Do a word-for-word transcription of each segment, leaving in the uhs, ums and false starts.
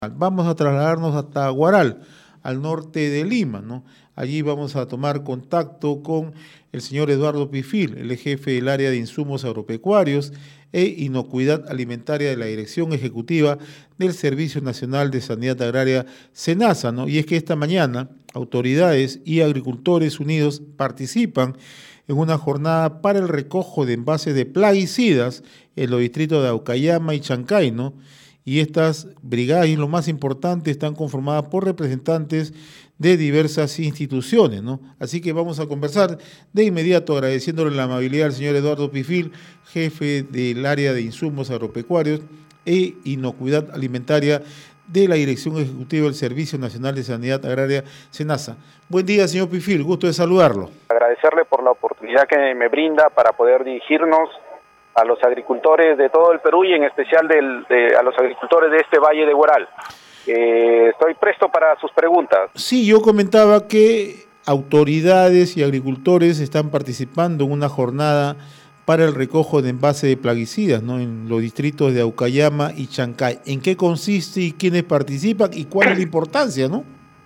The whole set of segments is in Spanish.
Vamos a trasladarnos hasta Huaral, al norte de Lima, ¿no? Allí vamos a tomar contacto con el señor Eduardo Pifil, el jefe del área de insumos agropecuarios e inocuidad alimentaria de la Dirección Ejecutiva del Servicio Nacional de Sanidad Agraria, SENASA, ¿no? Y es que esta mañana autoridades y agricultores unidos participan en una jornada para el recojo de envases de plaguicidas en los distritos de Aucayama y Chancay, ¿no? Y estas brigadas, y lo más importante, están conformadas por representantes de diversas instituciones, ¿no? Así que vamos a conversar de inmediato, agradeciéndole la amabilidad al señor Eduardo Pifil, jefe del área de insumos agropecuarios e inocuidad alimentaria de la Dirección Ejecutiva del Servicio Nacional de Sanidad Agraria, SENASA. Buen día, señor Pifil, gusto de saludarlo. Agradecerle por la oportunidad que me brinda para poder dirigirnos a los agricultores de todo el Perú y en especial del, de, a los agricultores de este Valle de Huaral. Eh, estoy presto para sus preguntas. Sí, yo comentaba que autoridades y agricultores están participando en una jornada para el recojo de envases de plaguicidas, ¿no? En los distritos de Aucayama y Chancay. ¿En qué consiste y quiénes participan y cuál es la importancia, no?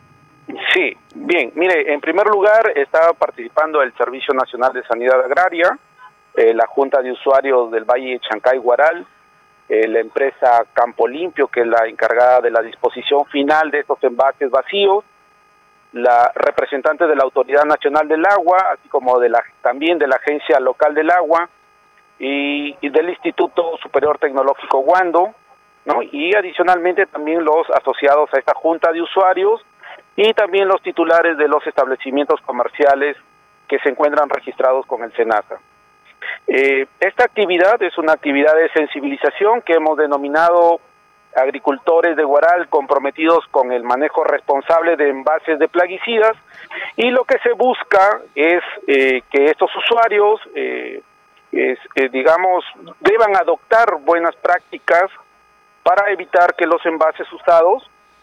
Sí, bien, mire, en primer lugar está participando el Servicio Nacional de Sanidad Agraria, Eh, la Junta de Usuarios del Valle de Chancay-Huaral, eh, la empresa Campo Limpio, que es la encargada de la disposición final de estos envases vacíos, la representante de la Autoridad Nacional del Agua, así como de la también de la Agencia Local del Agua y, y del Instituto Superior Tecnológico Huando, ¿no? Y adicionalmente también los asociados a esta Junta de Usuarios y también los titulares de los establecimientos comerciales que se encuentran registrados con el SENASA. Eh, esta actividad es una actividad de sensibilización que hemos denominado agricultores de Huaral comprometidos con el manejo responsable de envases de plaguicidas, y lo que se busca es eh, que estos usuarios, eh, es, eh, digamos, deban adoptar buenas prácticas para evitar que los envases usados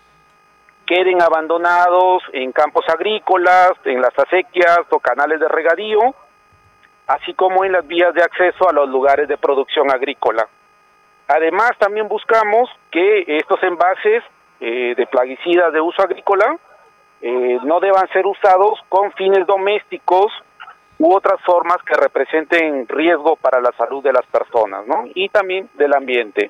queden abandonados en campos agrícolas, en las acequias o canales de regadío, así como en las vías de acceso a los lugares de producción agrícola. Además, también buscamos que estos envases eh, de plaguicidas de uso agrícola eh, no deban ser usados con fines domésticos u otras formas que representen riesgo para la salud de las personas, ¿no? Y también del ambiente.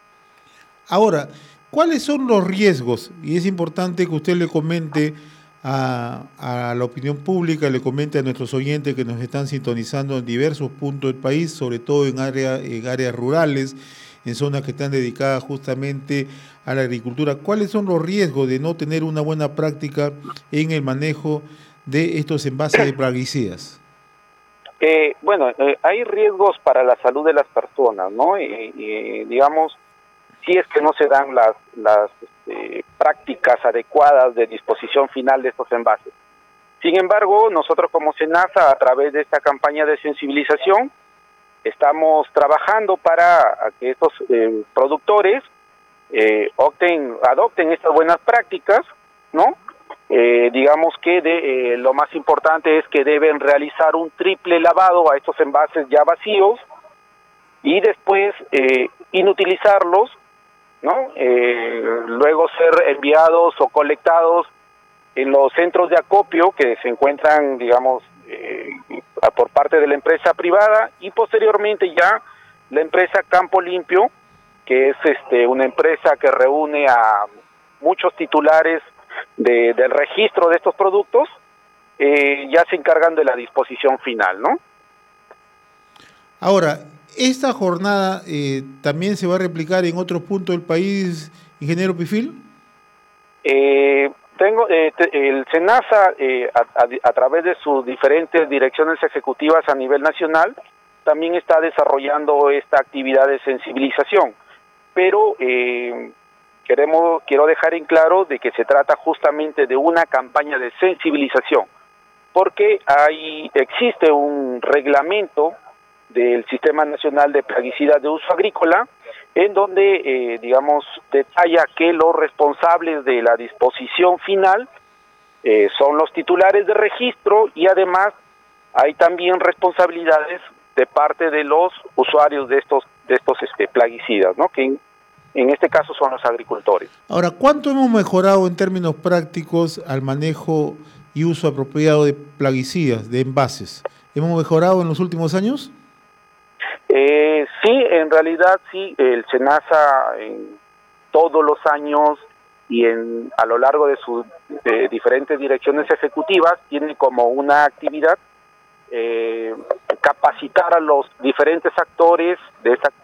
Ahora, ¿cuáles son los riesgos? Y es importante que usted le comente A, a la opinión pública, le comente a nuestros oyentes que nos están sintonizando en diversos puntos del país, sobre todo en, área, en áreas rurales, en zonas que están dedicadas justamente a la agricultura. ¿Cuáles son los riesgos de no tener una buena práctica en el manejo de estos envases de plaguicidas? Eh, bueno, eh, hay riesgos para la salud de las personas, ¿no? Y, y digamos, si es que no se dan las, las este, prácticas adecuadas de disposición final de estos envases. Sin embargo, nosotros como SENASA, a través de esta campaña de sensibilización, estamos trabajando para que estos eh, productores eh, opten, adopten estas buenas prácticas, ¿no? Eh, digamos que de, eh, lo más importante es que deben realizar un triple lavado a estos envases ya vacíos y después eh, inutilizarlos, ¿no? Eh, luego ser enviados o colectados en los centros de acopio que se encuentran, digamos, eh, por parte de la empresa privada, y posteriormente ya la empresa Campo Limpio, que es este una empresa que reúne a muchos titulares de, del registro de estos productos, eh, ya se encargan de la disposición final, ¿no? Ahora, ¿esta jornada eh, también se va a replicar en otros puntos del país, ingeniero Pifil? Eh, tengo eh, te, el SENASA, eh, a, a, a través de sus diferentes direcciones ejecutivas a nivel nacional, también está desarrollando esta actividad de sensibilización. Pero eh, queremos quiero dejar en claro de que se trata justamente de una campaña de sensibilización, porque hay existe un reglamento del Sistema Nacional de Plaguicidas de Uso Agrícola, en donde, eh, digamos, detalla que los responsables de la disposición final eh, son los titulares de registro, y además hay también responsabilidades de parte de los usuarios de estos de estos este, plaguicidas, ¿no? Que en este caso son los agricultores. Ahora, ¿cuánto hemos mejorado en términos prácticos al manejo y uso apropiado de plaguicidas, de envases? ¿Hemos mejorado en los últimos años? Eh, sí, en realidad sí, el SENASA en todos los años y en a lo largo de sus de diferentes direcciones ejecutivas tiene como una actividad eh, capacitar a los diferentes actores de esta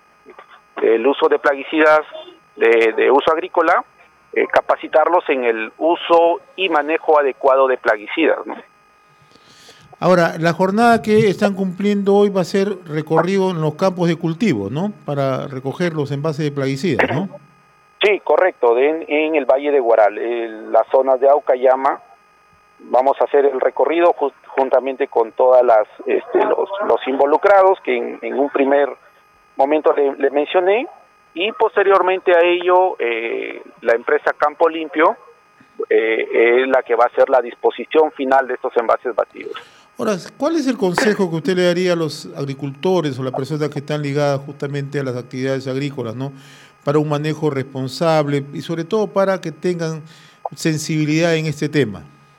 el uso de plaguicidas de, de uso agrícola, eh, capacitarlos en el uso y manejo adecuado de plaguicidas, ¿no? Ahora, la jornada que están cumpliendo hoy va a ser recorrido en los campos de cultivo, ¿no? Para recoger los envases de plaguicidas, ¿no? Sí, correcto, en, en el Valle de Guaral, en las zonas de Aucayama. Vamos a hacer el recorrido just, juntamente con todas las este, los, los involucrados que en, en un primer momento le, le mencioné, y posteriormente a ello eh, la empresa Campo Limpio eh, es la que va a hacer la disposición final de estos envases batidos. Ahora, ¿cuál es el consejo que usted le daría a los agricultores o las personas que están ligadas justamente a las actividades agrícolas, ¿no? Para un manejo responsable y sobre todo para que tengan sensibilidad en este tema?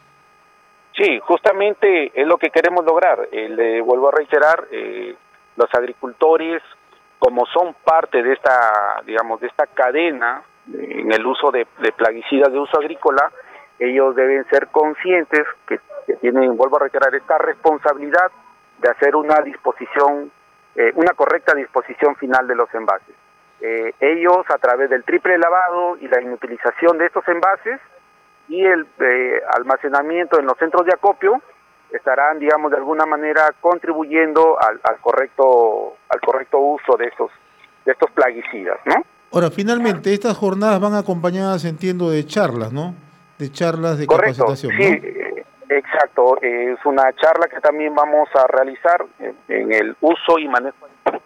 Sí, justamente es lo que queremos lograr. Eh, le vuelvo a reiterar, eh, los agricultores, como son parte de esta, digamos, de esta cadena eh, en el uso de, de plaguicidas de uso agrícola, ellos deben ser conscientes que, que tienen, vuelvo a reiterar, esta responsabilidad de hacer una disposición, eh, una correcta disposición final de los envases. Eh, ellos, a través del triple lavado y la inutilización de estos envases y el eh, almacenamiento en los centros de acopio, estarán, digamos, de alguna manera contribuyendo al, al correcto al correcto uso de estos de estos plaguicidas, ¿no? Ahora, finalmente, estas jornadas van acompañadas, entiendo, de charlas, ¿no? De charlas de Correcto, capacitación, sí, ¿no? eh, exacto. Es una charla que también vamos a realizar en, en el uso y manejo,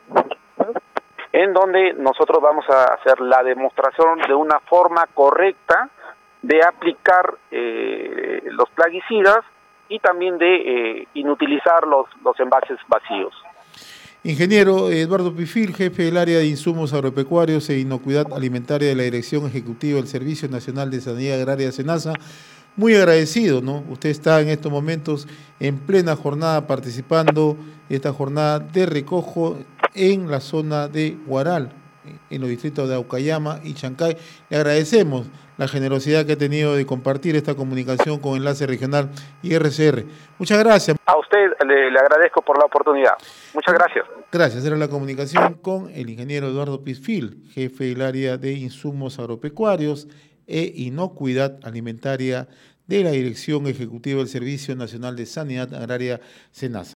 en donde nosotros vamos a hacer la demostración de una forma correcta de aplicar eh, los plaguicidas y también de eh, inutilizar los, los envases vacíos. Ingeniero Eduardo Pifil, jefe del área de insumos agropecuarios e inocuidad alimentaria de la Dirección Ejecutiva del Servicio Nacional de Sanidad Agraria SENASA, muy agradecido, ¿no? Usted está en estos momentos en plena jornada participando en esta jornada de recojo en la zona de Guaral, en los distritos de Aucayama y Chancay. Le agradecemos la generosidad que ha tenido de compartir esta comunicación con Enlace Regional y R C R. Muchas gracias. A usted le, le agradezco por la oportunidad. Muchas gracias. Gracias. Era la comunicación con el ingeniero Eduardo Pifil, jefe del área de insumos agropecuarios e inocuidad alimentaria de la Dirección Ejecutiva del Servicio Nacional de Sanidad Agraria SENASA.